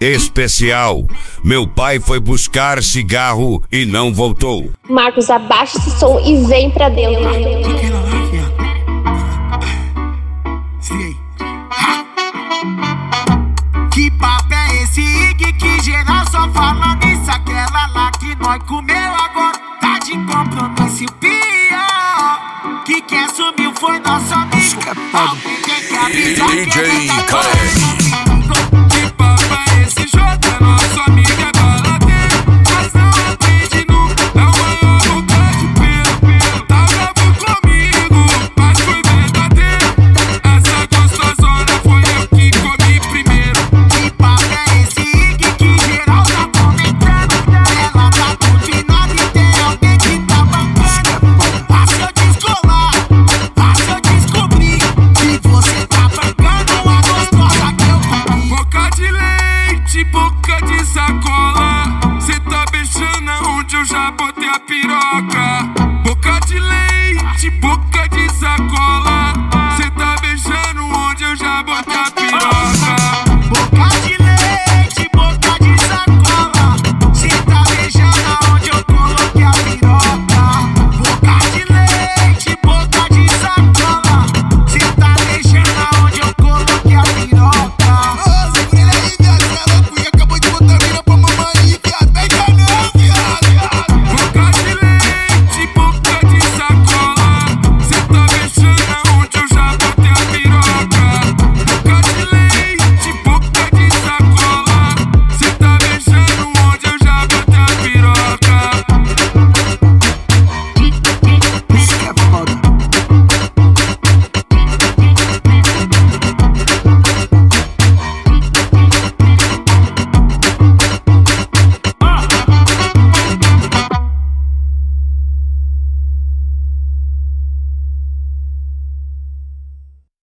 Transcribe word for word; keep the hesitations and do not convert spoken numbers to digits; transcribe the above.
especial. Meu pai foi buscar cigarro e não voltou. Marcos, abaixa esse som e vem pra dentro. Que papo é esse, Ig, que geral só fala nisso? Aquela lá que nós comemos